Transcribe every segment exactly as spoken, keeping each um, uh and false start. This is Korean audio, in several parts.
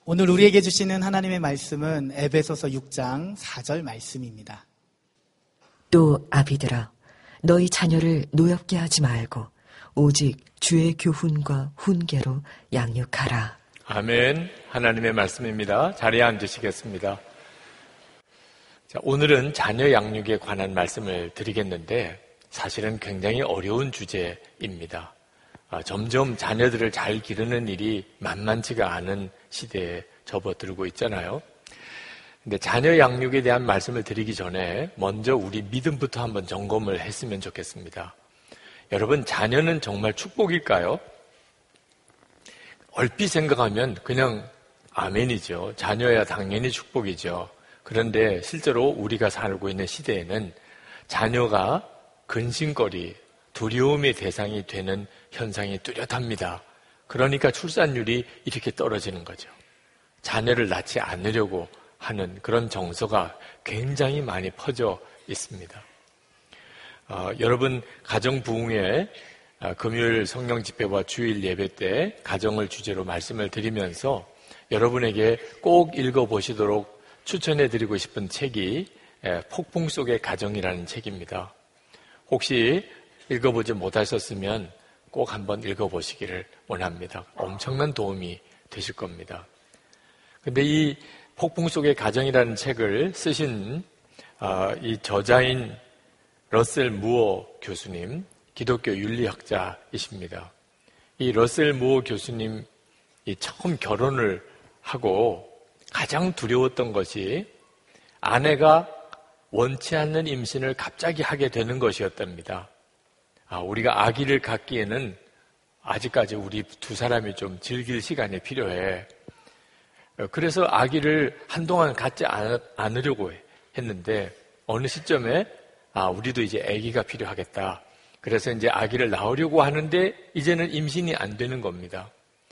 오늘 우리에게 주시는 하나님의 말씀은 에베소서 육 장 사 절 말씀입니다. 또 아비들아, 너희 자녀를 노엽게 하지 말고 오직 주의 교훈과 훈계로 양육하라. 아멘. 하나님의 말씀입니다. 자리에 앉으시겠습니다. 자, 오늘은 자녀 양육에 관한 말씀을 드리겠는데 사실은 굉장히 어려운 주제입니다. 아, 점점 자녀들을 잘 기르는 일이 만만치가 않은 시대에 접어들고 있잖아요. 근데 자녀 양육에 대한 말씀을 드리기 전에 먼저 우리 믿음부터 한번 점검을 했으면 좋겠습니다. 여러분, 자녀는 정말 축복일까요? 얼핏 생각하면 그냥 아멘이죠. 자녀야 당연히 축복이죠. 그런데 실제로 우리가 살고 있는 시대에는 자녀가 근심거리, 두려움의 대상이 되는 현상이 뚜렷합니다. 그러니까 출산율이 이렇게 떨어지는 거죠. 자녀를 낳지 않으려고 하는 그런 정서가 굉장히 많이 퍼져 있습니다. 어, 여러분, 가정 부흥회 어, 금요일 성령 집회와 주일 예배 때 가정을 주제로 말씀을 드리면서 여러분에게 꼭 읽어보시도록 추천해드리고 싶은 책이 에, 폭풍 속의 가정이라는 책입니다. 혹시 읽어보지 못하셨으면 꼭 한번 읽어보시기를 원합니다. 엄청난 도움이 되실 겁니다. 근데 이 폭풍 속의 가정이라는 책을 쓰신 어, 이 저자인 러셀 무어 교수님, 기독교 윤리학자이십니다. 이 러셀 무어 교수님이 처음 결혼을 하고 가장 두려웠던 것이 아내가 원치 않는 임신을 갑자기 하게 되는 것이었답니다. 아, 우리가 아기를 갖기에는 아직까지 우리 두 사람이 좀 즐길 시간이 필요해. 그래서 아기를 한동안 갖지 않으려고 했는데 어느 시점에 아, 우리도 이제 아기가 필요하겠다. 그래서 이제 아기를 낳으려고 하는데 이제는 임신이 안 되는 겁니다.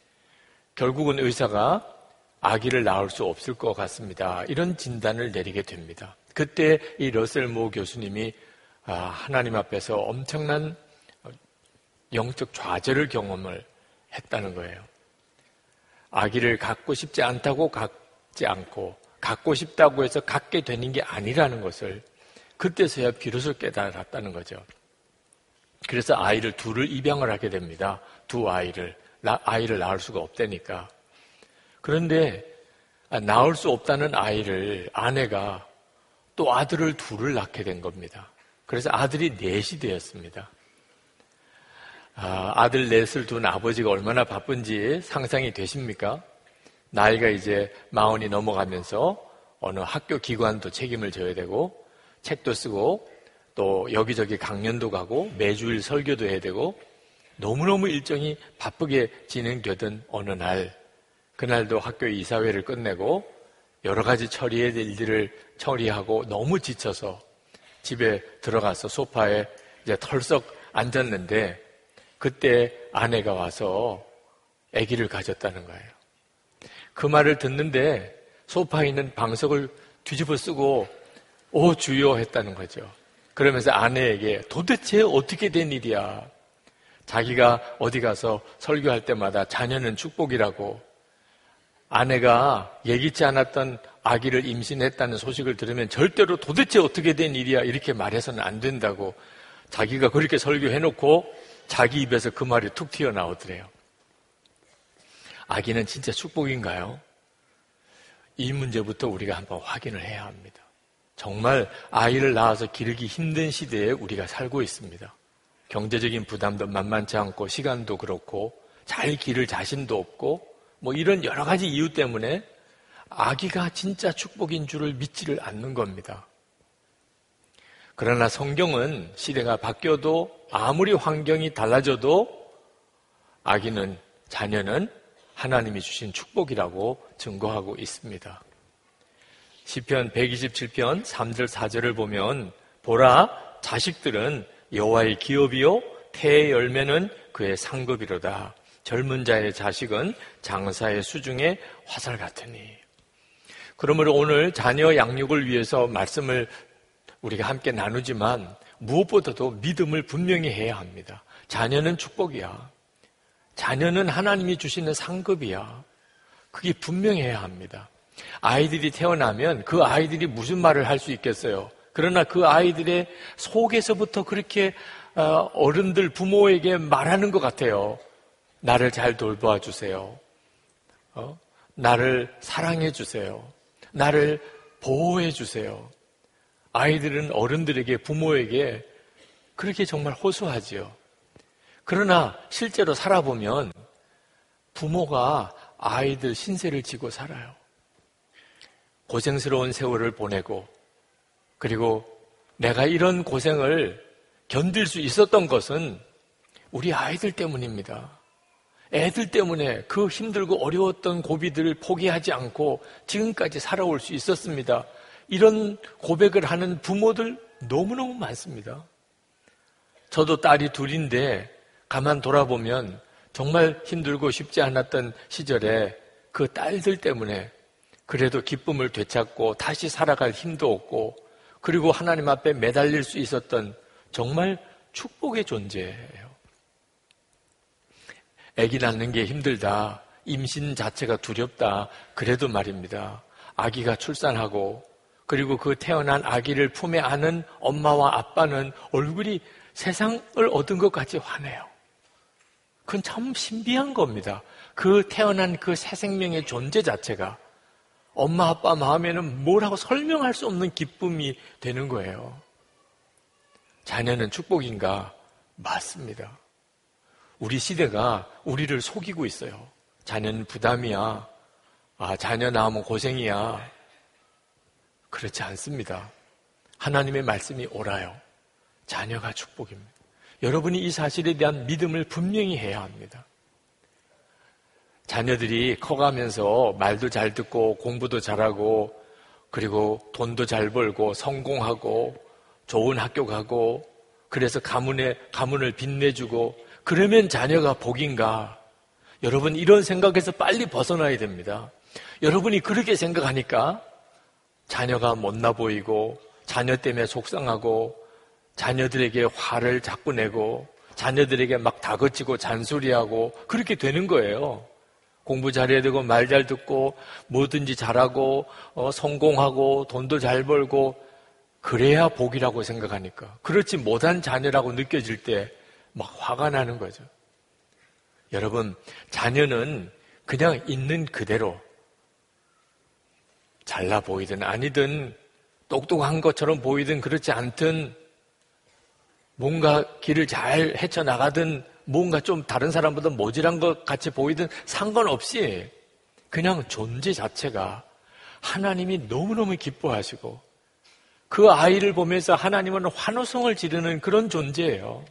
결국은 의사가 아기를 낳을 수 없을 것 같습니다. 이런 진단을 내리게 됩니다. 그때 이 러셀 모 교수님이 아, 하나님 앞에서 엄청난 영적 좌절을 경험을 했다는 거예요. 아기를 갖고 싶지 않다고 갖지 않고 갖고 싶다고 해서 갖게 되는 게 아니라는 것을 그때서야 비로소 깨달았다는 거죠. 그래서 아이를 둘을 입양을 하게 됩니다. 두 아이를. 아이를 낳을 수가 없다니까. 그런데 낳을 수 없다는 아이를 아내가 또 아들을 둘을 낳게 된 겁니다. 그래서 아들이 넷이 되었습니다. 아, 아들 넷을 둔 아버지가 얼마나 바쁜지 상상이 되십니까? 나이가 이제 마흔이 넘어가면서 어느 학교 기관도 책임을 져야 되고 책도 쓰고 또 여기저기 강연도 가고 매주일 설교도 해야 되고 너무너무 일정이 바쁘게 진행되던 어느 날, 그날도 학교 이사회를 끝내고 여러 가지 처리해야 될 일들을 처리하고 너무 지쳐서 집에 들어가서 소파에 이제 털썩 앉았는데 그때 아내가 와서 아기를 가졌다는 거예요. 그 말을 듣는데 소파에 있는 방석을 뒤집어 쓰고 오 주여 했다는 거죠. 그러면서 아내에게 도대체 어떻게 된 일이야. 자기가 어디 가서 설교할 때마다 자녀는 축복이라고 아내가 예기치 않았던 아기를 임신했다는 소식을 들으면 절대로 도대체 어떻게 된 일이야 이렇게 말해서는 안 된다고 자기가 그렇게 설교해놓고 자기 입에서 그 말이 툭 튀어나오더래요. 아기는 진짜 축복인가요? 이 문제부터 우리가 한번 확인을 해야 합니다. 정말 아이를 낳아서 기르기 힘든 시대에 우리가 살고 있습니다. 경제적인 부담도 만만치 않고 시간도 그렇고 잘 기를 자신도 없고 뭐 이런 여러 가지 이유 때문에 아기가 진짜 축복인 줄을 믿지를 않는 겁니다. 그러나 성경은 시대가 바뀌어도 아무리 환경이 달라져도 아기는, 자녀는 하나님이 주신 축복이라고 증거하고 있습니다. 시편 백이십칠 편 삼 절 사 절을 보면 보라, 자식들은 여호와의 기업이요 태의 열매는 그의 상급이로다. 젊은 자의 자식은 장사의 수중에 화살 같으니. 그러므로 오늘 자녀 양육을 위해서 말씀을 우리가 함께 나누지만 무엇보다도 믿음을 분명히 해야 합니다. 자녀는 축복이야. 자녀는 하나님이 주시는 상급이야. 그게 분명해야 합니다. 아이들이 태어나면 그 아이들이 무슨 말을 할 수 있겠어요? 그러나 그 아이들의 속에서부터 그렇게 어른들, 부모에게 말하는 것 같아요. 나를 잘 돌보아 주세요. 어? 나를 사랑해 주세요. 나를 보호해 주세요. 아이들은 어른들에게, 부모에게 그렇게 정말 호소하지요. 그러나 실제로 살아보면 부모가 아이들 신세를 지고 살아요. 고생스러운 세월을 보내고, 그리고 내가 이런 고생을 견딜 수 있었던 것은 우리 아이들 때문입니다. 애들 때문에 그 힘들고 어려웠던 고비들을 포기하지 않고 지금까지 살아올 수 있었습니다. 이런 고백을 하는 부모들 너무너무 많습니다. 저도 딸이 둘인데 가만 돌아보면 정말 힘들고 쉽지 않았던 시절에 그 딸들 때문에 그래도 기쁨을 되찾고 다시 살아갈 힘도 얻고, 그리고 하나님 앞에 매달릴 수 있었던 정말 축복의 존재예요. 아기 낳는 게 힘들다, 임신 자체가 두렵다, 그래도 말입니다. 아기가 출산하고 그리고 그 태어난 아기를 품에 안은 엄마와 아빠는 얼굴이 세상을 얻은 것 같이 환해요. 그건 참 신비한 겁니다. 그 태어난 그 새 생명의 존재 자체가 엄마 아빠 마음에는 뭐라고 설명할 수 없는 기쁨이 되는 거예요. 자녀는 축복인가? 맞습니다. 우리 시대가 우리를 속이고 있어요. 자녀는 부담이야. 아, 자녀 낳으면 고생이야. 그렇지 않습니다. 하나님의 말씀이 옳아요. 자녀가 축복입니다. 여러분이 이 사실에 대한 믿음을 분명히 해야 합니다. 자녀들이 커가면서 말도 잘 듣고 공부도 잘하고 그리고 돈도 잘 벌고 성공하고 좋은 학교 가고 그래서 가문에, 가문을 빛내주고 그러면 자녀가 복인가? 여러분 이런 생각에서 빨리 벗어나야 됩니다. 여러분이 그렇게 생각하니까 자녀가 못나 보이고 자녀 때문에 속상하고 자녀들에게 화를 자꾸 내고 자녀들에게 막 다그치고 잔소리하고 그렇게 되는 거예요. 공부 잘해야 되고 말 잘 듣고 뭐든지 잘하고 어, 성공하고 돈도 잘 벌고 그래야 복이라고 생각하니까 그렇지 못한 자녀라고 느껴질 때 막 화가 나는 거죠. 여러분 자녀는 그냥 있는 그대로 잘나 보이든 아니든 똑똑한 것처럼 보이든 그렇지 않든 뭔가 길을 잘 헤쳐나가든 뭔가 좀 다른 사람보다 모질한 것 같이 보이든 상관없이 그냥 존재 자체가 하나님이 너무너무 기뻐하시고 그 아이를 보면서 하나님은 환호성을 지르는 그런 존재예요.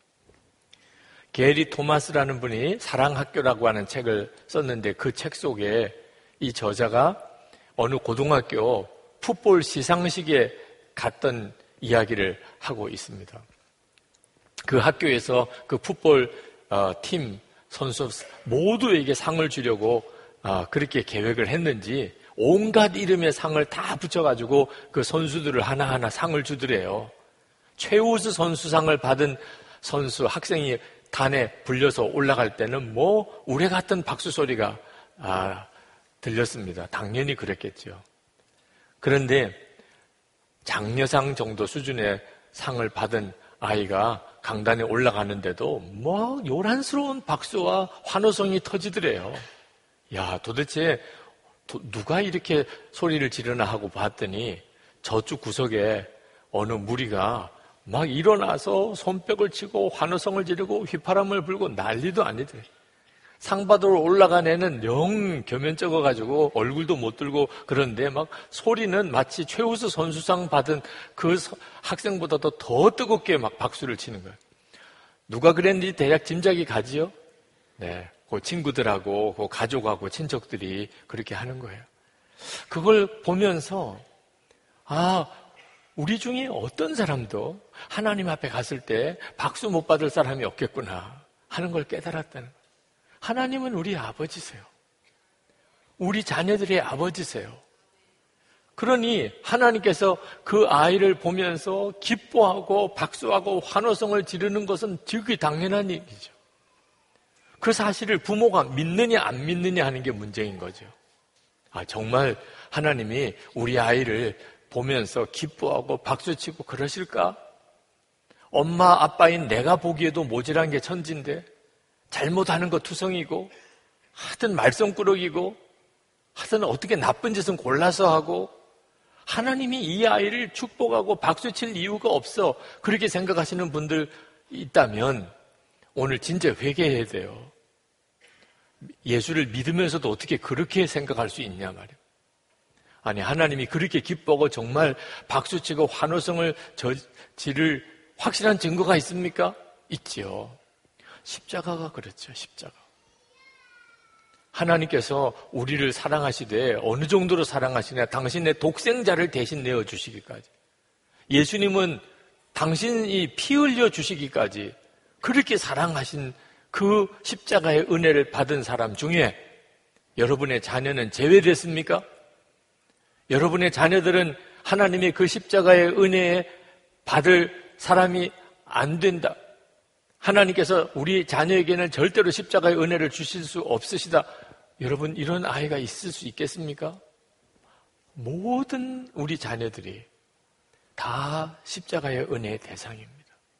게리 토마스라는 분이 사랑학교라고 하는 책을 썼는데 그 책 속에 이 저자가 어느 고등학교 풋볼 시상식에 갔던 이야기를 하고 있습니다. 그 학교에서 그 풋볼 팀 선수 모두에게 상을 주려고 그렇게 계획을 했는지 온갖 이름의 상을 다 붙여가지고 그 선수들을 하나하나 상을 주더래요. 최우수 선수상을 받은 선수 학생이 단에 불려서 올라갈 때는 뭐 우레 같은 박수 소리가 아, 들렸습니다. 당연히 그랬겠죠. 그런데 장려상 정도 수준의 상을 받은 아이가 강단에 올라가는데도 뭐 요란스러운 박수와 환호성이 터지더래요. 야, 도대체 도, 누가 이렇게 소리를 지르나 하고 봤더니 저쪽 구석에 어느 무리가 막 일어나서 손뼉을 치고 환호성을 지르고 휘파람을 불고 난리도 아니더래. 상 받으러 올라간 애는 영 겸연쩍어가지고 얼굴도 못 들고 그런데 막 소리는 마치 최우수 선수상 받은 그 학생보다도 더 뜨겁게 막 박수를 치는 거예요. 누가 그랬는지 대략 짐작이 가지요? 네, 그 친구들하고 그 가족하고 친척들이 그렇게 하는 거예요. 그걸 보면서 아, 우리 중에 어떤 사람도 하나님 앞에 갔을 때 박수 못 받을 사람이 없겠구나 하는 걸 깨달았다는 거예요. 하나님은 우리 아버지세요. 우리 자녀들의 아버지세요. 그러니 하나님께서 그 아이를 보면서 기뻐하고 박수하고 환호성을 지르는 것은 지극히 당연한 얘기죠. 그 사실을 부모가 믿느냐 안 믿느냐 하는 게 문제인 거죠. 아, 정말 하나님이 우리 아이를 보면서 기뻐하고 박수치고 그러실까? 엄마 아빠인 내가 보기에도 모질한 게 천진데 잘못하는 거 투성이고 하여튼 말썽꾸러기고 하여튼 어떻게 나쁜 짓은 골라서 하고 하나님이 이 아이를 축복하고 박수칠 이유가 없어 그렇게 생각하시는 분들 있다면 오늘 진짜 회개해야 돼요. 예수를 믿으면서도 어떻게 그렇게 생각할 수 있냐 말이에요. 아니 하나님이 그렇게 기뻐하고 정말 박수치고 환호성을 지를 확실한 증거가 있습니까? 있지요. 십자가가 그렇죠. 십자가. 하나님께서 우리를 사랑하시되 어느 정도로 사랑하시냐? 당신의 독생자를 대신 내어주시기까지. 예수님은 당신이 피 흘려 주시기까지 그렇게 사랑하신 그 십자가의 은혜를 받은 사람 중에 여러분의 자녀는 제외됐습니까? 여러분의 자녀들은 하나님의 그 십자가의 은혜에 받을 사람이 안 된다. 하나님께서 우리 자녀에게는 절대로 십자가의 은혜를 주실 수 없으시다. 여러분 이런 아이가 있을 수 있겠습니까? 모든 우리 자녀들이 다 십자가의 은혜의 대상입니다.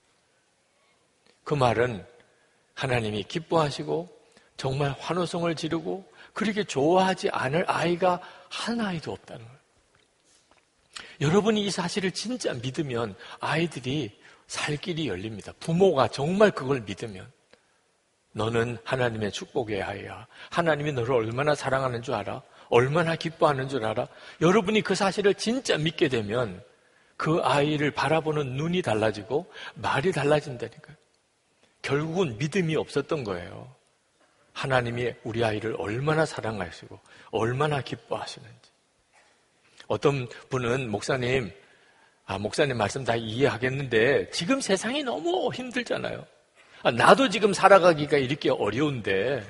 그 말은 하나님이 기뻐하시고 정말 환호성을 지르고 그렇게 좋아하지 않을 아이가 한 아이도 없다는 거예요. 여러분이 이 사실을 진짜 믿으면 아이들이 살 길이 열립니다. 부모가 정말 그걸 믿으면 너는 하나님의 축복의 아이야. 하나님이 너를 얼마나 사랑하는 줄 알아? 얼마나 기뻐하는 줄 알아? 여러분이 그 사실을 진짜 믿게 되면 그 아이를 바라보는 눈이 달라지고 말이 달라진다니까요. 결국은 믿음이 없었던 거예요. 하나님이 우리 아이를 얼마나 사랑하시고 얼마나 기뻐하시는지. 어떤 분은 목사님, 아, 목사님 말씀 다 이해하겠는데 지금 세상이 너무 힘들잖아요. 아, 나도 지금 살아가기가 이렇게 어려운데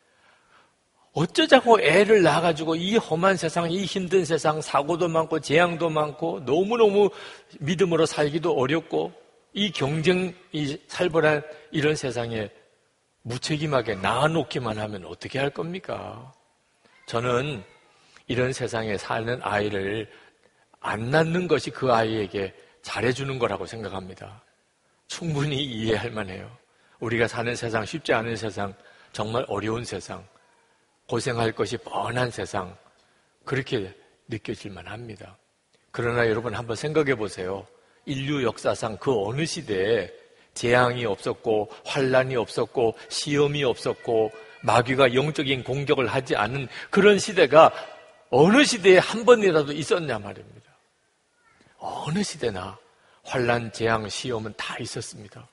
어쩌자고 애를 낳아가지고 이 험한 세상, 이 힘든 세상, 사고도 많고 재앙도 많고 너무너무 믿음으로 살기도 어렵고 이 경쟁이 살벌한 이런 세상에 무책임하게 낳아놓기만 하면 어떻게 할 겁니까? 저는 이런 세상에 사는 아이를 안 낳는 것이 그 아이에게 잘해주는 거라고 생각합니다. 충분히 이해할 만해요. 우리가 사는 세상, 쉽지 않은 세상, 정말 어려운 세상, 고생할 것이 뻔한 세상, 그렇게 느껴질 만합니다. 그러나 여러분 한번 생각해 보세요. 인류 역사상 그 어느 시대에 재앙이 없었고 환란이 없었고 시험이 없었고 마귀가 영적인 공격을 하지 않은 그런 시대가 어느 시대에 한 번이라도 있었냐 말입니다. 어느 시대나 환란, 재앙, 시험은 다 있었습니다.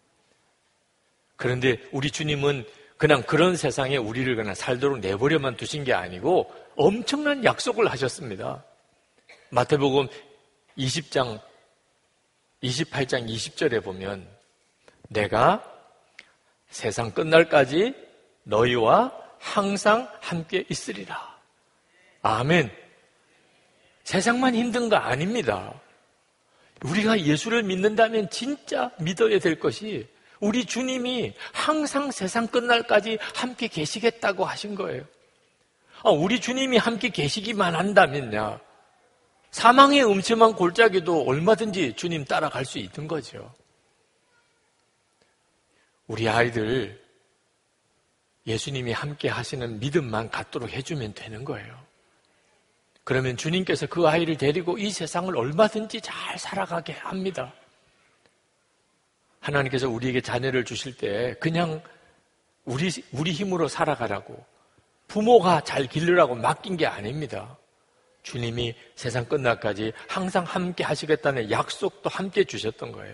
그런데 우리 주님은 그냥 그런 세상에 우리를 그냥 살도록 내버려만 두신 게 아니고 엄청난 약속을 하셨습니다. 마태복음 이십 장 이십팔 장 이십 절에 보면 내가 세상 끝날까지 너희와 항상 함께 있으리라. 아멘. 세상만 힘든 거 아닙니다. 우리가 예수를 믿는다면 진짜 믿어야 될 것이 우리 주님이 항상 세상 끝날까지 함께 계시겠다고 하신 거예요. 우리 주님이 함께 계시기만 한다면요, 사망의 음침한 골짜기도 얼마든지 주님 따라갈 수 있는 거죠. 우리 아이들 예수님이 함께 하시는 믿음만 갖도록 해주면 되는 거예요. 그러면 주님께서 그 아이를 데리고 이 세상을 얼마든지 잘 살아가게 합니다. 하나님께서 우리에게 자녀를 주실 때 그냥 우리, 우리 힘으로 살아가라고, 부모가 잘 기르라고 맡긴 게 아닙니다. 주님이 세상 끝날까지 항상 함께 하시겠다는 약속도 함께 주셨던 거예요.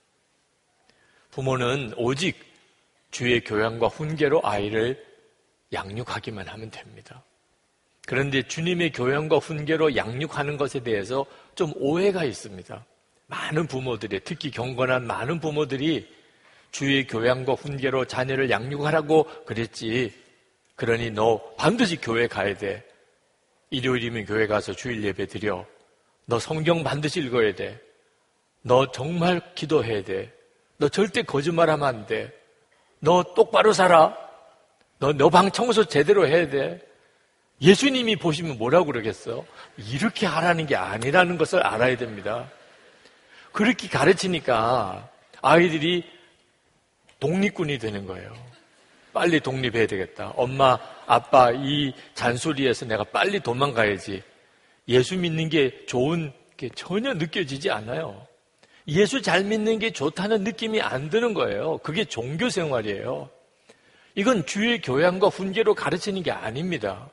부모는 오직 주의 교양과 훈계로 아이를 양육하기만 하면 됩니다. 그런데 주님의 교양과 훈계로 양육하는 것에 대해서 좀 오해가 있습니다. 많은 부모들이, 특히 경건한 많은 부모들이 주의 교양과 훈계로 자녀를 양육하라고 그랬지, 그러니 너 반드시 교회 가야 돼. 일요일이면 교회 가서 주일 예배 드려. 너 성경 반드시 읽어야 돼. 너 정말 기도해야 돼. 너 절대 거짓말하면 안 돼. 너 똑바로 살아. 너, 너 방 청소 제대로 해야 돼. 예수님이 보시면 뭐라고 그러겠어? 이렇게 하라는 게 아니라는 것을 알아야 됩니다. 그렇게 가르치니까 아이들이 독립군이 되는 거예요. 빨리 독립해야 되겠다. 엄마, 아빠 이 잔소리에서 내가 빨리 도망가야지. 예수 믿는 게 좋은 게 전혀 느껴지지 않아요. 예수 잘 믿는 게 좋다는 느낌이 안 드는 거예요. 그게 종교 생활이에요. 이건 주의 교양과 훈계로 가르치는 게 아닙니다.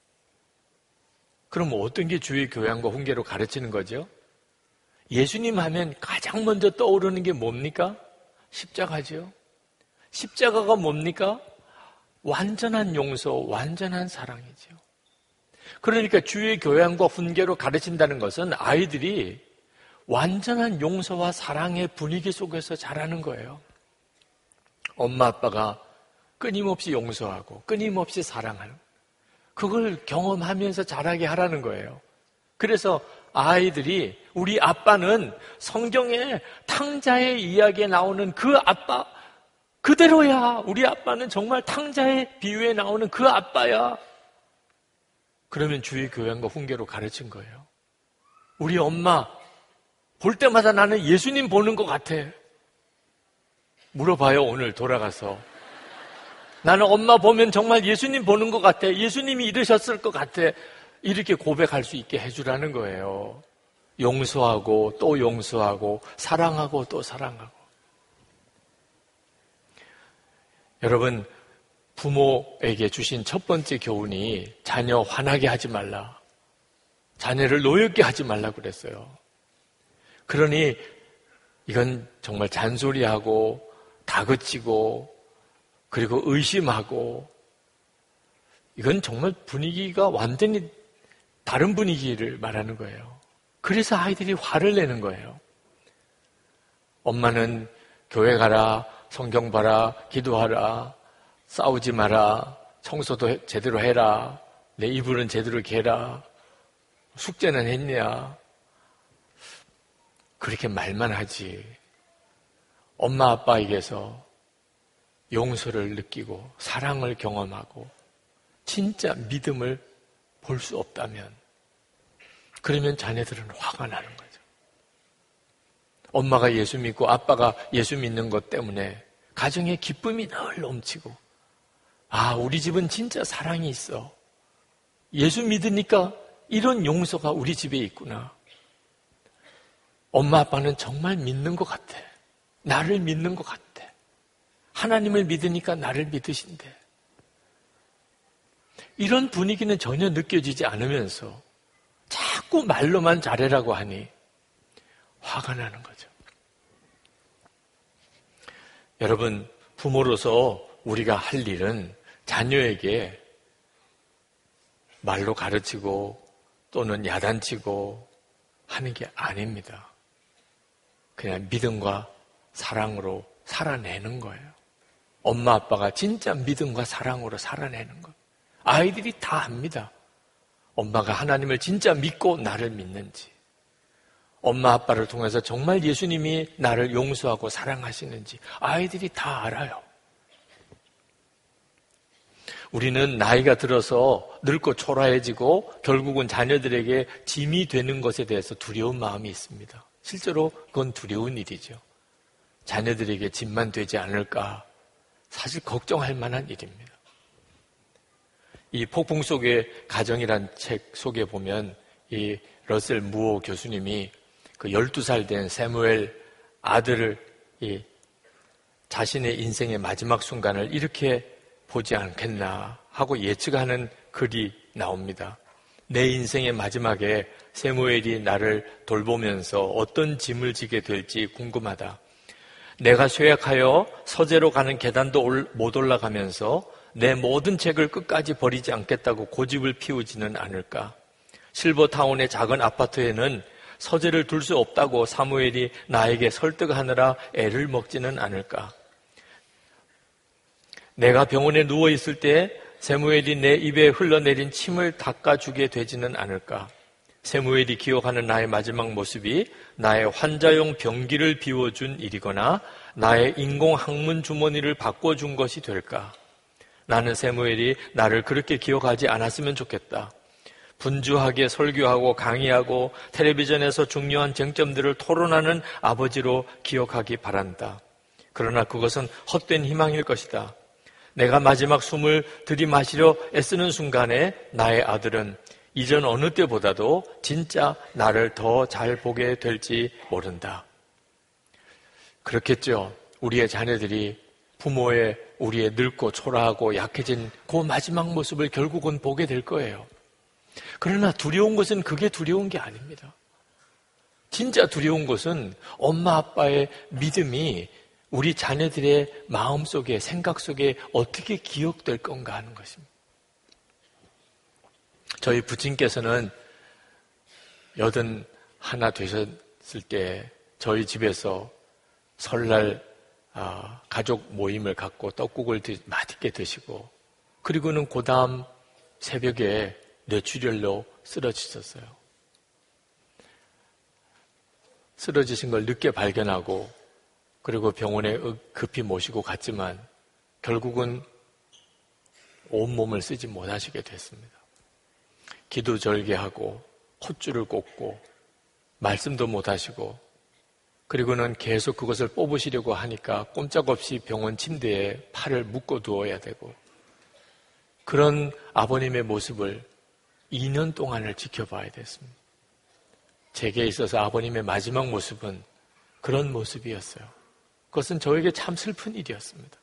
그럼 어떤 게 주의 교양과 훈계로 가르치는 거죠? 예수님 하면 가장 먼저 떠오르는 게 뭡니까? 십자가죠. 십자가가 뭡니까? 완전한 용서, 완전한 사랑이죠. 그러니까 주의 교양과 훈계로 가르친다는 것은 아이들이 완전한 용서와 사랑의 분위기 속에서 자라는 거예요. 엄마 아빠가 끊임없이 용서하고 끊임없이 사랑하는, 그걸 경험하면서 자라게 하라는 거예요. 그래서 아이들이 우리 아빠는 성경에 탕자의 이야기에 나오는 그 아빠 그대로야. 우리 아빠는 정말 탕자의 비유에 나오는 그 아빠야. 그러면 주의 교양과 훈계로 가르친 거예요. 우리 엄마 볼 때마다 나는 예수님 보는 것 같아. 물어봐요, 오늘 돌아가서. 나는 엄마 보면 정말 예수님 보는 것 같아. 예수님이 이러셨을 것 같아. 이렇게 고백할 수 있게 해주라는 거예요. 용서하고 또 용서하고 사랑하고 또 사랑하고. 여러분, 부모에게 주신 첫 번째 교훈이 자녀 화나게 하지 말라. 자녀를 노엽게 하지 말라 그랬어요. 그러니 이건 정말 잔소리하고 다그치고 그리고 의심하고, 이건 정말 분위기가 완전히 다른 분위기를 말하는 거예요. 그래서 아이들이 화를 내는 거예요. 엄마는 교회 가라, 성경 봐라, 기도하라, 싸우지 마라, 청소도 제대로 해라, 내 이불은 제대로 개라, 숙제는 했냐. 그렇게 말만 하지. 엄마 아빠에게서 용서를 느끼고 사랑을 경험하고 진짜 믿음을 볼 수 없다면, 그러면 자녀들은 화가 나는 거죠. 엄마가 예수 믿고 아빠가 예수 믿는 것 때문에 가정에 기쁨이 늘 넘치고, 아, 우리 집은 진짜 사랑이 있어. 예수 믿으니까 이런 용서가 우리 집에 있구나. 엄마 아빠는 정말 믿는 것 같아. 나를 믿는 것 같아. 하나님을 믿으니까 나를 믿으신대. 이런 분위기는 전혀 느껴지지 않으면서 자꾸 말로만 잘해라고 하니 화가 나는 거죠. 여러분, 부모로서 우리가 할 일은 자녀에게 말로 가르치고 또는 야단치고 하는 게 아닙니다. 그냥 믿음과 사랑으로 살아내는 거예요. 엄마 아빠가 진짜 믿음과 사랑으로 살아내는 것. 아이들이 다 압니다. 엄마가 하나님을 진짜 믿고 나를 믿는지, 엄마 아빠를 통해서 정말 예수님이 나를 용서하고 사랑하시는지 아이들이 다 알아요. 우리는 나이가 들어서 늙고 초라해지고 결국은 자녀들에게 짐이 되는 것에 대해서 두려운 마음이 있습니다. 실제로 그건 두려운 일이죠. 자녀들에게 짐만 되지 않을까, 사실 걱정할 만한 일입니다. 이 폭풍 속의 가정이란 책 속에 보면 이 러셀 무어 교수님이 그 열두 살 된 세무엘 아들을 이 자신의 인생의 마지막 순간을 이렇게 보지 않겠나 하고 예측하는 글이 나옵니다. 내 인생의 마지막에 세무엘이 나를 돌보면서 어떤 짐을 지게 될지 궁금하다. 내가 쇠약하여 서재로 가는 계단도 못 올라가면서 내 모든 책을 끝까지 버리지 않겠다고 고집을 피우지는 않을까? 실버타운의 작은 아파트에는 서재를 둘 수 없다고 사무엘이 나에게 설득하느라 애를 먹지는 않을까? 내가 병원에 누워있을 때 세무엘이 내 입에 흘러내린 침을 닦아주게 되지는 않을까? 세무엘이 기억하는 나의 마지막 모습이 나의 환자용 병기를 비워준 일이거나 나의 인공 항문 주머니를 바꿔준 것이 될까? 나는 세무엘이 나를 그렇게 기억하지 않았으면 좋겠다. 분주하게 설교하고 강의하고 텔레비전에서 중요한 쟁점들을 토론하는 아버지로 기억하기 바란다. 그러나 그것은 헛된 희망일 것이다. 내가 마지막 숨을 들이마시려 애쓰는 순간에 나의 아들은 이전 어느 때보다도 진짜 나를 더 잘 보게 될지 모른다. 그렇겠죠. 우리의 자녀들이 부모의 우리의 늙고 초라하고 약해진 그 마지막 모습을 결국은 보게 될 거예요. 그러나 두려운 것은 그게 두려운 게 아닙니다. 진짜 두려운 것은 엄마 아빠의 믿음이 우리 자녀들의 마음속에, 생각 속에 어떻게 기억될 건가 하는 것입니다. 저희 부친께서는 여든 하나 되셨을 때 저희 집에서 설날 아, 가족 모임을 갖고 떡국을 드, 맛있게 드시고 그리고는 그 다음 새벽에 뇌출혈로 쓰러지셨어요. 쓰러지신 걸 늦게 발견하고 그리고 병원에 급히 모시고 갔지만 결국은 온몸을 쓰지 못하시게 됐습니다. 기도절개하고 콧줄을 꽂고 말씀도 못하시고 그리고는 계속 그것을 뽑으시려고 하니까 꼼짝없이 병원 침대에 팔을 묶어 두어야 되고 그런 아버님의 모습을 이 년 동안을 지켜봐야 됐습니다. 제게 있어서 아버님의 마지막 모습은 그런 모습이었어요. 그것은 저에게 참 슬픈 일이었습니다.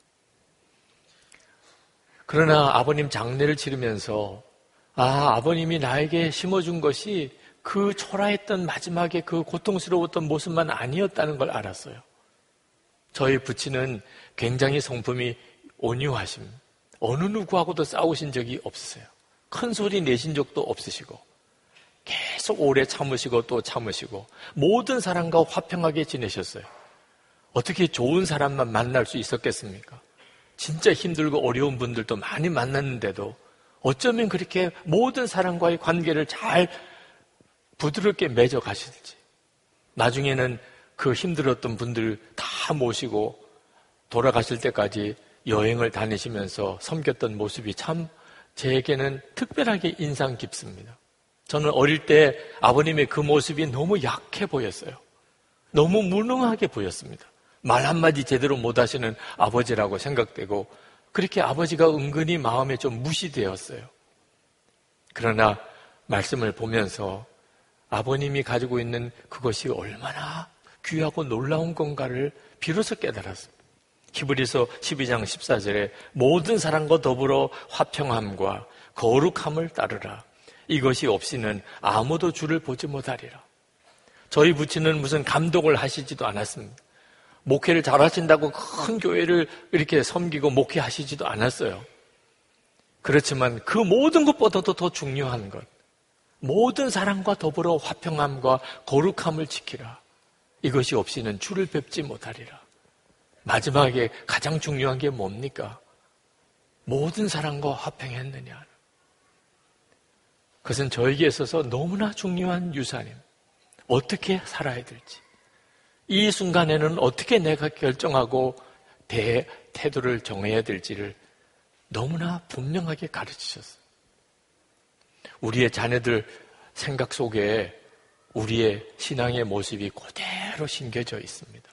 그러나 아버님 장례를 치르면서 아, 아버님이 나에게 심어준 것이 그 초라했던 마지막에 그 고통스러웠던 모습만 아니었다는 걸 알았어요. 저희 부친은 굉장히 성품이 온유하심, 어느 누구하고도 싸우신 적이 없으세요. 큰 소리 내신 적도 없으시고 계속 오래 참으시고 또 참으시고 모든 사람과 화평하게 지내셨어요. 어떻게 좋은 사람만 만날 수 있었겠습니까? 진짜 힘들고 어려운 분들도 많이 만났는데도 어쩌면 그렇게 모든 사람과의 관계를 잘 부드럽게 맺어 가실지. 나중에는 그 힘들었던 분들 다 모시고 돌아가실 때까지 여행을 다니시면서 섬겼던 모습이 참 제게는 특별하게 인상 깊습니다. 저는 어릴 때 아버님의 그 모습이 너무 약해 보였어요. 너무 무능하게 보였습니다. 말 한마디 제대로 못하시는 아버지라고 생각되고 그렇게 아버지가 은근히 마음에 좀 무시되었어요. 그러나 말씀을 보면서 아버님이 가지고 있는 그것이 얼마나 귀하고 놀라운 건가를 비로소 깨달았습니다. 히브리서 십이 장 십사 절에 모든 사람과 더불어 화평함과 거룩함을 따르라. 이것이 없이는 아무도 주를 보지 못하리라. 저희 부친은 무슨 감독을 하시지도 않았습니다. 목회를 잘하신다고 큰 교회를 이렇게 섬기고 목회하시지도 않았어요. 그렇지만 그 모든 것보다도 더 중요한 것, 모든 사람과 더불어 화평함과 거룩함을 지키라. 이것이 없이는 주를 뵙지 못하리라. 마지막에 가장 중요한 게 뭡니까? 모든 사람과 화평했느냐. 그것은 저에게 있어서 너무나 중요한 유산입니다. 어떻게 살아야 될지. 이 순간에는 어떻게 내가 결정하고 대, 태도를 정해야 될지를 너무나 분명하게 가르치셨어요. 우리의 자녀들 생각 속에 우리의 신앙의 모습이 그대로 심겨져 있습니다.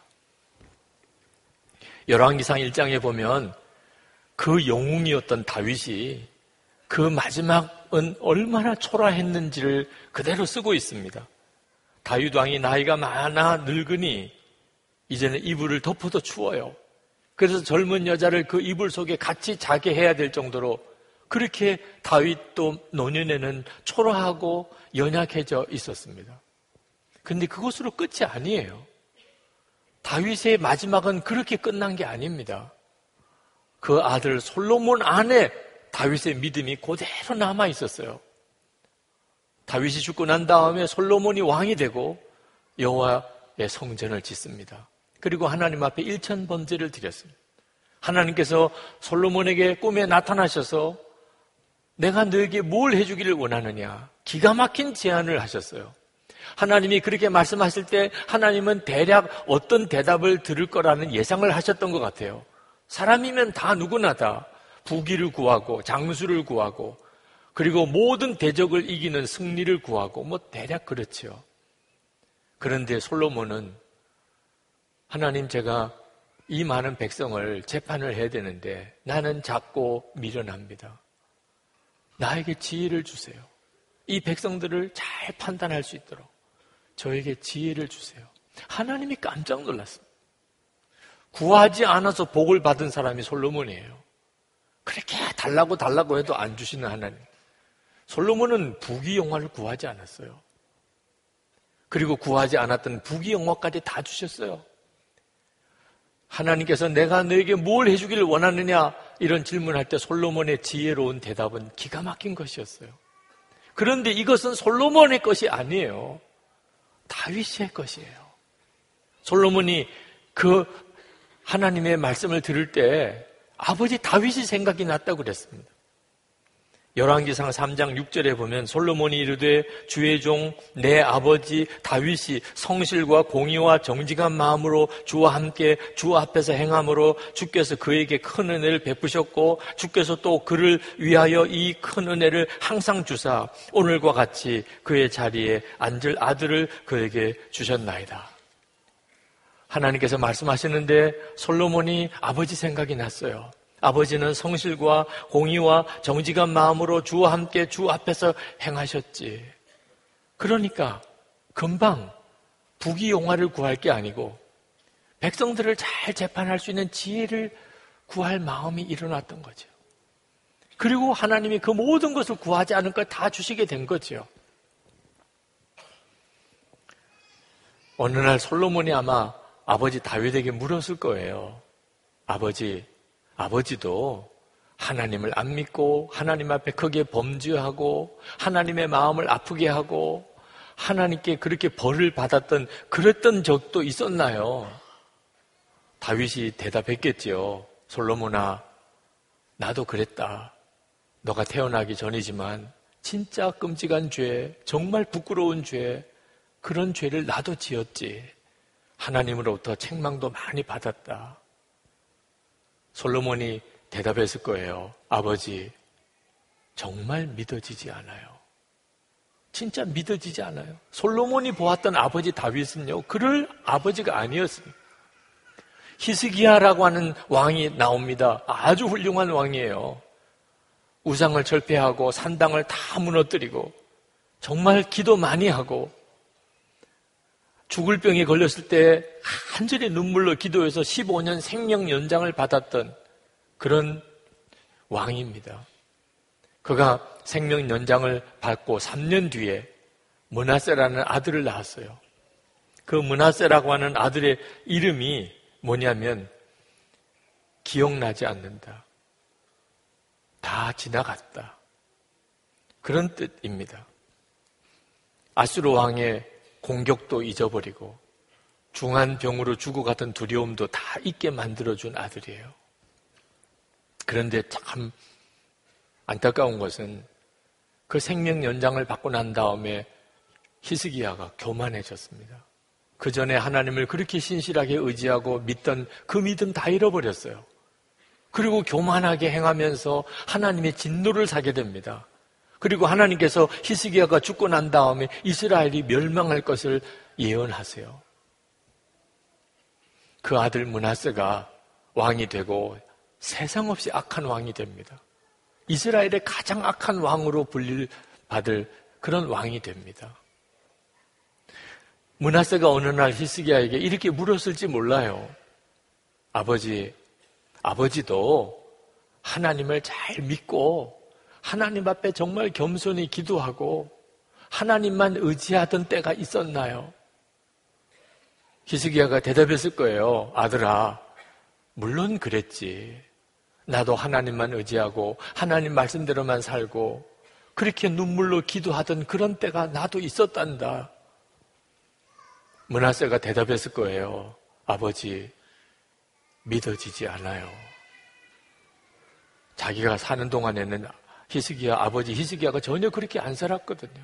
열왕기상 일 장에 보면 그 영웅이었던 다윗이 그 마지막은 얼마나 초라했는지를 그대로 쓰고 있습니다. 다윗 왕이 나이가 많아 늙으니 이제는 이불을 덮어도 추워요. 그래서 젊은 여자를 그 이불 속에 같이 자게 해야 될 정도로 그렇게 다윗도 노년에는 초라하고 연약해져 있었습니다. 그런데 그것으로 끝이 아니에요. 다윗의 마지막은 그렇게 끝난 게 아닙니다. 그 아들 솔로몬 안에 다윗의 믿음이 그대로 남아 있었어요. 다윗이 죽고 난 다음에 솔로몬이 왕이 되고 여호와의 성전을 짓습니다. 그리고 하나님 앞에 일천 번제를 드렸습니다. 하나님께서 솔로몬에게 꿈에 나타나셔서 내가 너에게 뭘 해주기를 원하느냐, 기가 막힌 제안을 하셨어요. 하나님이 그렇게 말씀하실 때 하나님은 대략 어떤 대답을 들을 거라는 예상을 하셨던 것 같아요. 사람이면 다 누구나 다 부귀를 구하고 장수를 구하고 그리고 모든 대적을 이기는 승리를 구하고 뭐 대략 그렇죠. 그런데 솔로몬은 하나님, 제가 이 많은 백성을 재판을 해야 되는데 나는 작고 미련합니다. 나에게 지혜를 주세요. 이 백성들을 잘 판단할 수 있도록 저에게 지혜를 주세요. 하나님이 깜짝 놀랐습니다. 구하지 않아서 복을 받은 사람이 솔로몬이에요. 그렇게 달라고 달라고 해도 안 주시는 하나님. 솔로몬은 부귀영화를 구하지 않았어요. 그리고 구하지 않았던 부귀영화까지 다 주셨어요. 하나님께서 내가 너에게 뭘 해주기를 원하느냐 이런 질문할 때 솔로몬의 지혜로운 대답은 기가 막힌 것이었어요. 그런데 이것은 솔로몬의 것이 아니에요. 다윗의 것이에요. 솔로몬이 그 하나님의 말씀을 들을 때 아버지 다윗이 생각이 났다고 그랬습니다. 열왕기상 삼 장 육 절에 보면 솔로몬이 이르되 주의 종 내 아버지 다윗이 성실과 공의와 정직한 마음으로 주와 함께 주 앞에서 행함으로 주께서 그에게 큰 은혜를 베푸셨고 주께서 또 그를 위하여 이 큰 은혜를 항상 주사 오늘과 같이 그의 자리에 앉을 아들을 그에게 주셨나이다. 하나님께서 말씀하시는데 솔로몬이 아버지 생각이 났어요. 아버지는 성실과 공의와 정직한 마음으로 주와 함께 주 앞에서 행하셨지. 그러니까 금방 부귀영화를 구할 게 아니고 백성들을 잘 재판할 수 있는 지혜를 구할 마음이 일어났던 거죠. 그리고 하나님이 그 모든 것을 구하지 않은 걸 다 주시게 된 거죠. 어느 날 솔로몬이 아마 아버지 다윗에게 물었을 거예요. 아버지, 아버지도 하나님을 안 믿고 하나님 앞에 크게 범죄하고 하나님의 마음을 아프게 하고 하나님께 그렇게 벌을 받았던 그랬던 적도 있었나요? 다윗이 대답했겠지요. 솔로몬아, 나도 그랬다. 너가 태어나기 전이지만 진짜 끔찍한 죄, 정말 부끄러운 죄, 그런 죄를 나도 지었지. 하나님으로부터 책망도 많이 받았다. 솔로몬이 대답했을 거예요. 아버지, 정말 믿어지지 않아요. 진짜 믿어지지 않아요. 솔로몬이 보았던 아버지 다윗은요, 그럴 아버지가 아니었습니다. 히스기야라고 하는 왕이 나옵니다. 아주 훌륭한 왕이에요. 우상을 철폐하고 산당을 다 무너뜨리고 정말 기도 많이 하고 죽을 병에 걸렸을 때 간절히 눈물로 기도해서 십오 년 생명 연장을 받았던 그런 왕입니다. 그가 생명 연장을 받고 삼 년 뒤에 므낫세라는 아들을 낳았어요. 그 므낫세라고 하는 아들의 이름이 뭐냐면 기억나지 않는다. 다 지나갔다. 그런 뜻입니다. 아수르 왕의 공격도 잊어버리고 중한 병으로 죽어가던 두려움도 다 잊게 만들어준 아들이에요. 그런데 참 안타까운 것은 그 생명 연장을 받고 난 다음에 히스기야가 교만해졌습니다. 그 전에 하나님을 그렇게 신실하게 의지하고 믿던 그 믿음 다 잃어버렸어요. 그리고 교만하게 행하면서 하나님의 진노를 사게 됩니다. 그리고 하나님께서 히스기야가 죽고 난 다음에 이스라엘이 멸망할 것을 예언하세요. 그 아들 므낫세가 왕이 되고 세상 없이 악한 왕이 됩니다. 이스라엘의 가장 악한 왕으로 불릴 받을 그런 왕이 됩니다. 므낫세가 어느 날 히스기야에게 이렇게 물었을지 몰라요. 아버지, 아버지도 하나님을 잘 믿고 하나님 앞에 정말 겸손히 기도하고 하나님만 의지하던 때가 있었나요? 히스기야가 대답했을 거예요. 아들아, 물론 그랬지. 나도 하나님만 의지하고 하나님 말씀대로만 살고 그렇게 눈물로 기도하던 그런 때가 나도 있었단다. 므낫세가 대답했을 거예요. 아버지, 믿어지지 않아요. 자기가 사는 동안에는 히스기야, 아버지 히스기야가 전혀 그렇게 안 살았거든요.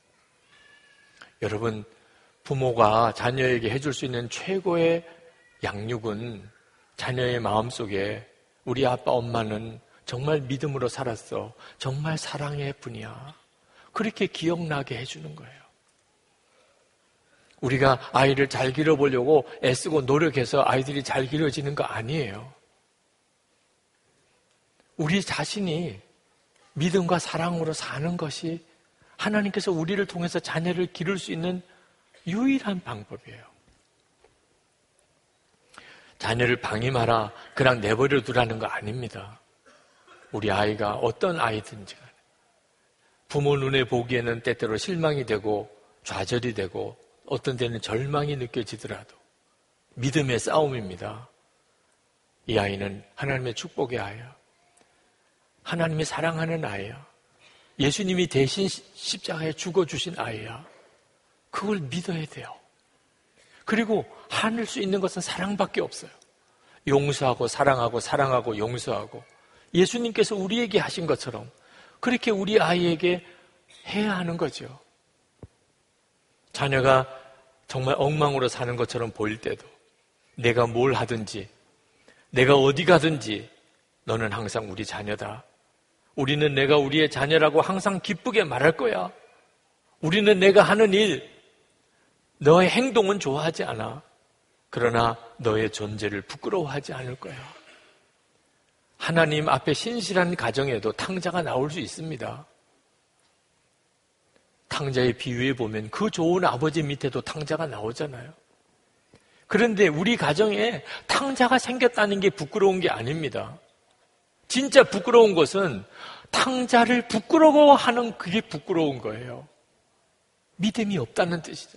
여러분, 부모가 자녀에게 해줄 수 있는 최고의 양육은 자녀의 마음속에 우리 아빠 엄마는 정말 믿음으로 살았어. 정말 사랑의 분이야. 그렇게 기억나게 해주는 거예요. 우리가 아이를 잘 기르보려고 애쓰고 노력해서 아이들이 잘 기르어지는 거 아니에요. 우리 자신이 믿음과 사랑으로 사는 것이 하나님께서 우리를 통해서 자녀를 기를 수 있는 유일한 방법이에요. 자녀를 방임하라, 그냥 내버려 두라는 거 아닙니다. 우리 아이가 어떤 아이든지 간에 부모 눈에 보기에는 때때로 실망이 되고 좌절이 되고 어떤 때는 절망이 느껴지더라도 믿음의 싸움입니다. 이 아이는 하나님의 축복의 아이야. 하나님이 사랑하는 아이야. 예수님이 대신 십자가에 죽어주신 아이야. 그걸 믿어야 돼요. 그리고 하늘 수 있는 것은 사랑밖에 없어요. 용서하고 사랑하고 사랑하고 용서하고 예수님께서 우리에게 하신 것처럼 그렇게 우리 아이에게 해야 하는 거죠. 자녀가 정말 엉망으로 사는 것처럼 보일 때도 내가 뭘 하든지 내가 어디 가든지 너는 항상 우리 자녀다. 우리는 내가 우리의 자녀라고 항상 기쁘게 말할 거야. 우리는 내가 하는 일, 너의 행동은 좋아하지 않아. 그러나 너의 존재를 부끄러워하지 않을 거야. 하나님 앞에 신실한 가정에도 탕자가 나올 수 있습니다. 탕자의 비유에 보면 그 좋은 아버지 밑에도 탕자가 나오잖아요. 그런데 우리 가정에 탕자가 생겼다는 게 부끄러운 게 아닙니다. 진짜 부끄러운 것은 탕자를 부끄러워하는 그게 부끄러운 거예요. 믿음이 없다는 뜻이죠.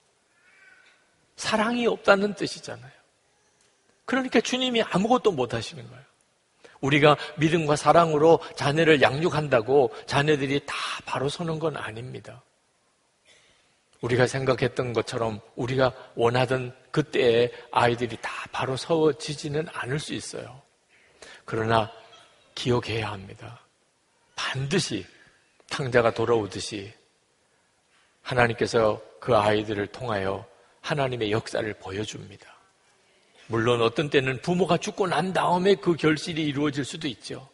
사랑이 없다는 뜻이잖아요. 그러니까 주님이 아무것도 못 하시는 거예요. 우리가 믿음과 사랑으로 자녀를 양육한다고 자녀들이 다 바로 서는 건 아닙니다. 우리가 생각했던 것처럼 우리가 원하던 그때에 아이들이 다 바로 서지지는 않을 수 있어요. 그러나 기억해야 합니다. 반드시 탕자가 돌아오듯이 하나님께서 그 아이들을 통하여 하나님의 역사를 보여줍니다. 물론 어떤 때는 부모가 죽고 난 다음에 그 결실이 이루어질 수도 있죠.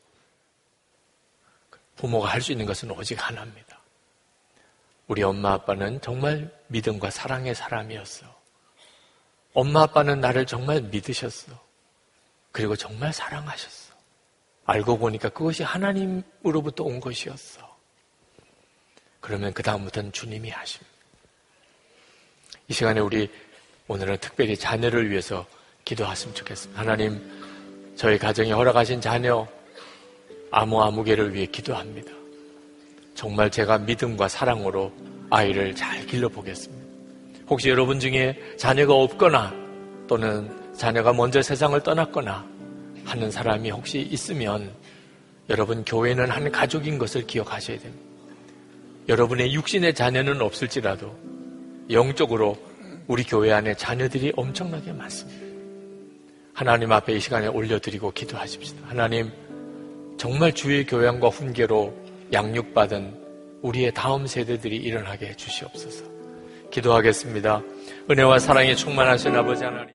부모가 할 수 있는 것은 오직 하나입니다. 우리 엄마 아빠는 정말 믿음과 사랑의 사람이었어. 엄마 아빠는 나를 정말 믿으셨어. 그리고 정말 사랑하셨어. 알고 보니까 그것이 하나님으로부터 온 것이었어. 그러면 그 다음부터는 주님이 하십니다. 이 시간에 우리 오늘은 특별히 자녀를 위해서 기도했으면 좋겠습니다. 하나님, 저희 가정에 허락하신 자녀 아무 아무개를 위해 기도합니다. 정말 제가 믿음과 사랑으로 아이를 잘 길러보겠습니다. 혹시 여러분 중에 자녀가 없거나 또는 자녀가 먼저 세상을 떠났거나 하는 사람이 혹시 있으면 여러분 교회는 한 가족인 것을 기억하셔야 됩니다. 여러분의 육신의 자녀는 없을지라도 영적으로 우리 교회 안에 자녀들이 엄청나게 많습니다. 하나님 앞에 이 시간에 올려드리고 기도하십시다. 하나님, 정말 주의 교양과 훈계로 양육받은 우리의 다음 세대들이 일어나게 해주시옵소서. 기도하겠습니다. 은혜와 사랑에 충만하신 아버지 하나님,